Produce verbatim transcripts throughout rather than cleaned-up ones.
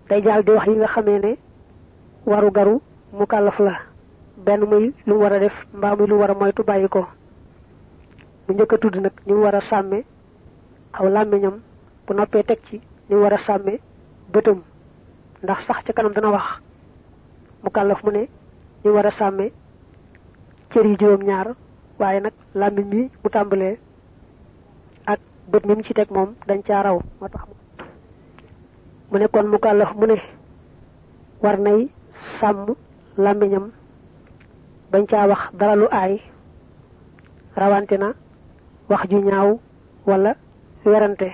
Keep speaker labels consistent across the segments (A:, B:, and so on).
A: day jaal di wax yi nga xamee ne waru garu mukallaf la benn muy lu war a def mbaa muy lu war a moytu bàyyi ko bu njëkk a tudd nag ni mu war a sàmme aw làmmiñam bu noppee teg ci ni mu war a sàmme bëtam ndax sax ca kanam dana wax mukallaf mu ne ni mu war a sàmme cër yi juróom ñaar waaye nag làmmiñ mi mu tàmbalee ak bët mi mu ci teg moom dañ caa raw moo tax mu ne kon mukallaf mu ne war nay sàmm làmmiñam bañ caa wax dara lu aay rawante na wax ju ñaaw wala werante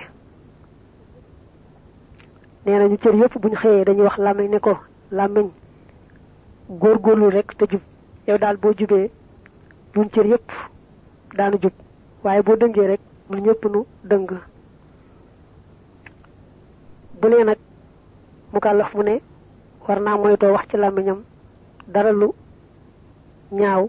A: nee na ñu cër yëpp buñ xëyee dañuy wax làmmiñ ne ko làmmiñ góorgóorlu rek te jub yow daal boo jubee ñun cër yëpp daanu jub waaye boo dëngee rek ñun ñëpp nu dëng bu nee nag mukallaf mu ne war naa moytoo wax ci làmmiñam dara lu ñaaw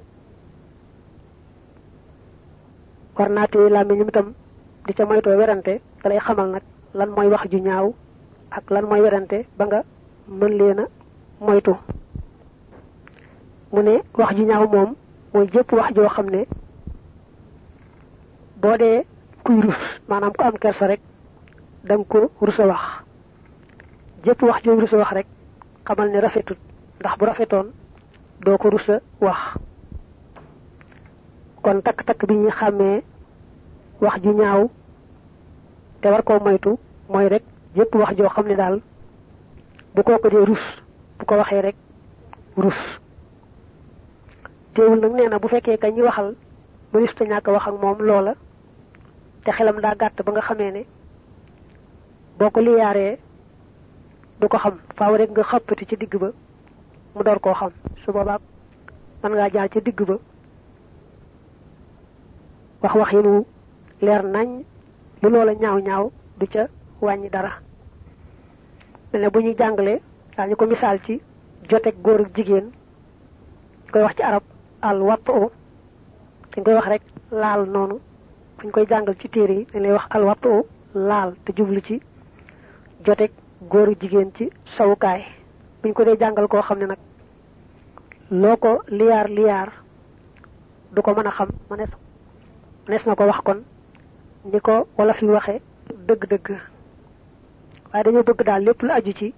A: war naa téye làmmiñam itam di ca moytoo werante da lay xamal nag lan mooy wax ju ñaaw ak lan mooy werante ba nga mën leen a moytu mu ne wax ju ñaaw moom mooy jëpp wax joo xam ne boo dee kuy rus maanaam ku am kersa rek da nga ko rus a wax jëpp wax joo rus a wax rek xamal ne rafetut ndax bu rafetoon doo ko rus a wax kon takk-takk bi ñuy xàmmee wax ju ñaaw te war koo moytu mooy rek jëpp wax joo xam ne daal bu kooku dee rus bu ko waxee rek rus teewul nag nee na bu fekkee ka ñi waxal mënis ta ñàkk wax ak moom loola te xelam daa gàtt ba nga xamee ne boo ko liyaaree du ko xam faaw rek nga xëppati ci digg ba mu door koo xam su boobaa mën ngaa jaar ci digg ba wax wax yi nu leer nañ lu loola ñaaw ñaaw du ca wàññi dara mel ne bu ñuy jàngale daa ñu ko misaal ci joteeg góor ak jigéen koy wax ci arab al watt o dañ koy wax rek laal noonu buñ koy jàngal ci téere yi dañ lay wax al watt o laal te jublu ci joteeg góor ak jigéen ci sawukaay buñ ko dee jàngal koo xam ne nag loo ko liyaar liyaar du ko mën a xam mënees mënees na ko wax kon ni ko wala fi waxe dëgg-dëgg waaye dañoo bëgg daal lépp lu aju ci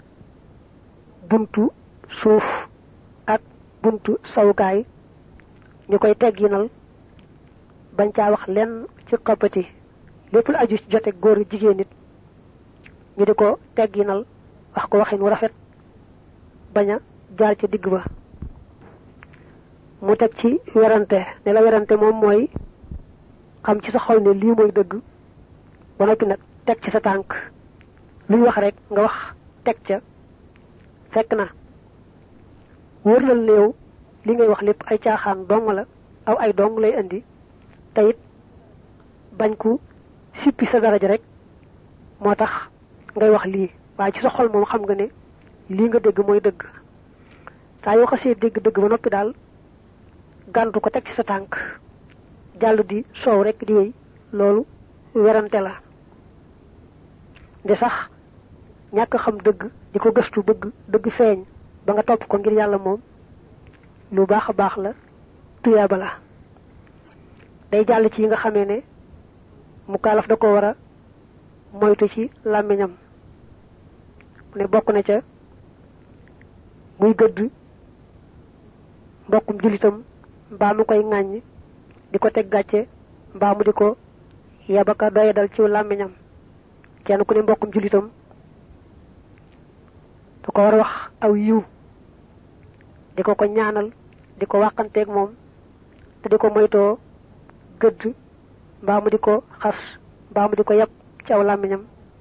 A: buntu suuf ak buntu sawukaay ñu koy tegginal bañ caa wax lenn ci xoppati lépp lu aju ci jote góor jigéen nit ñu di ko tegginal wax ko waxin wu rafet bañ a jaar ci digg ba mu teg ci werante ne la werante moom mooy xam ci sa xol ne lii mooy dëgg ba noppi nag teg ci sa tànk luñ wax rek nga wax teg ca fekk na wóor na léew li ngay wax lépp ay caaxaan dong la aw ay dong lay indi te it bañ ku sippi sa daraja rek moo tax ngay wax lii waaye ci sa xol moom xam nga ne lii nga dégg mooy dëgg saa yoo xasee dégg dëgg ba noppi daal gàntu ko teg ci sa tànk jàll di soow rek di wéy loolu werante la de sax ñàkk xam dëgg di ko gëstu bëgg dëgg feeñ ba nga topp ko ngir yàlla moom lu baax a baax la tuyaaba la day jàll ci yi nga xamee ne mu kaalaf da ko war a moytu ci làmmiñam ne bokk na ca muy gëdd mbokkum julitam mbaa mu koy ŋàññ di ko teg gàcce mbaa mu di ko yabaka doyadal ci làmmiñam kenn ku ne mbokkum julitam da ko war a wax aw yiw di ko ko ñaanal di ko wàqanteeg moom te di ko moytoo gëdd mbaa mu di ko xas mbaa mu di ko yab ci aw làmmiñam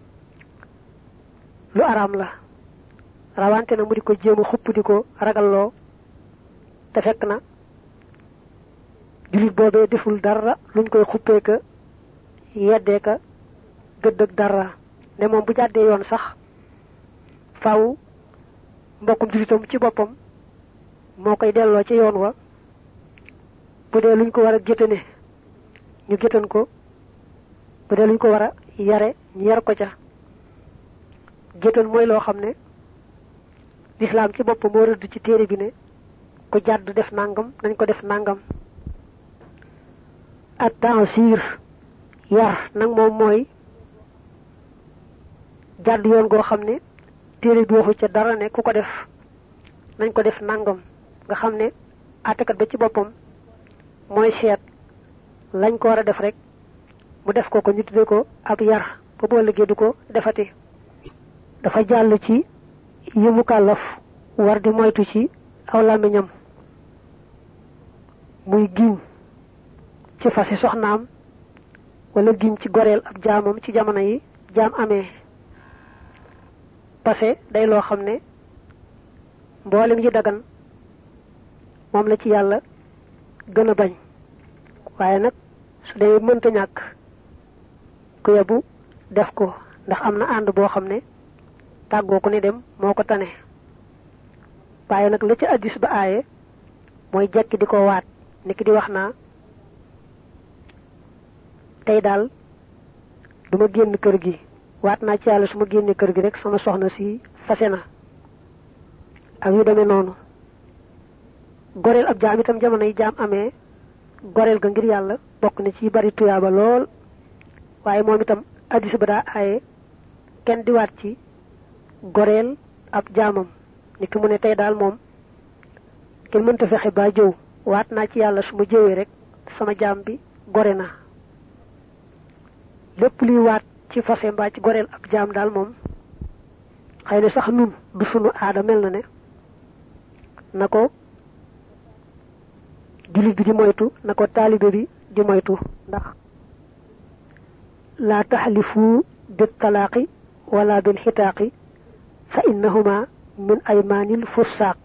A: lu araam la rawante na mu di ko jéem a xupp di ko ragalloo te fekk na julit boobee deful dara luñ koy xuppee ka yeddee ka gëdd ak dara ne moom bu jàddee yoon sax faaw mbokkum julitam ci boppam moo koy delloo ci yoon wa bu dee luñ ko war a géttane ñu géttan ko bu dee luñ ko war a yare ñu yar ko ca géttan mooy loo xam ne l'islam ci boppam moo rëdd ci téere bi ne ku jàdd def nangam nañ ko def nangam. at tansir yar nag moom mooy jàdd yoon goo xam ne téere bi waxu ca dara ne ku ko def nañ ko def nangam nga xam ne àttekat ba ci boppam mooy seet lañ ko war a def rek mu def ko ko ñu tudde ko ab yar ba boo liggéey du ko defati. dafa jàll ci yi mukallaf war di moytu ci aw làmmiñam muy giñ ci fasi soxnaam wala giñ ci goreel ab jaamam ci jamono yi jaam amee. passé day loo xam ne mboolem yi dagan moom la ci yàlla gën a bañ waaye nag su dee mënta ñàkk ku yebu def ko ndax am na ànd boo xam ne tàggoo ko ni dem moo ko tane. waaye nag la ci addis ba aaye mooy jekki di ko waat niki di wax naa tey daal du ma génn kër gi waat naa ci yàlla su ma génnee kër gi rek sama soxna si fase na ak yu demee noonu. goreel ab jaam itam jamono yi jaam amee goreel ga ngir yàlla bokk na ci bari tuyaaba lool waaye moom itam addis ba daa aaye kenn di waat ci goreel ab jaamam ni ki mu ne tey daal moom kenn mënta fexe ba jëw waat naa ci yàlla su ma jëwee rek sama jaam bi gore na. lépp luy waat ci fase mbaa ci goreel ab jaam daal moom xëy na sax nun du sunu aada mel na ne na ko jullit bi di moytu na ko taalibe bi di moytu ndax laa taxlifu bil talaaqi wala bil xitaaqi fa innahuma min aymaanil fussaaq.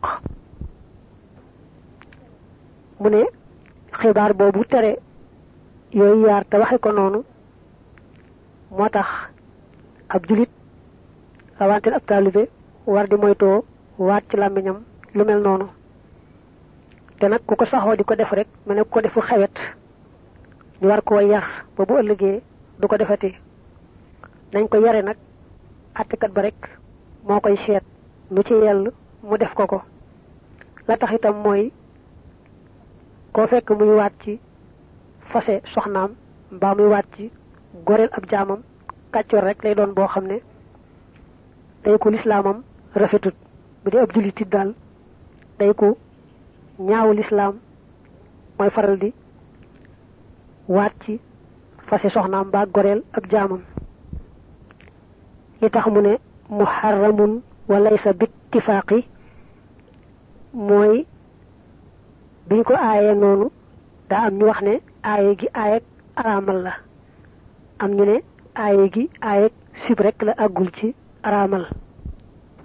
A: mu ne xibaar boobu tere yooyu yaar te waxe ko noonu moo tax ab julit rawanteel ab taalibe war di moytoo waat ci làmmiñam lu mel noonu. te nag ku ko saxoo di ko def rek mu ne ku ko defu xewet ñu war koo yar ba bu ëllëgee du ko defati. nañ ko yare nag àttekat ba rek moo koy seet nu ci yell mu def ko ko. la tax itam mooy koo fekk muy waat ci fase soxnaam mbaa muy waat ci goreel ab jaamam kàccoor rek lay doon boo xam ne day ko lislaamam rafetut. bu dee ab jullit it daal day ko ñaawu lislaam mooy faral di waat ci fase soxnaam mbaa goreel ab jaamam. li tax mu ne muharramun wa laysa bittifaaqi mooy biñ ko aayee noonu daa am ñu wax ne aaye gi aayeg araamal la am ñu ne aaye gi aayeg sib rek la àggul ci araamal.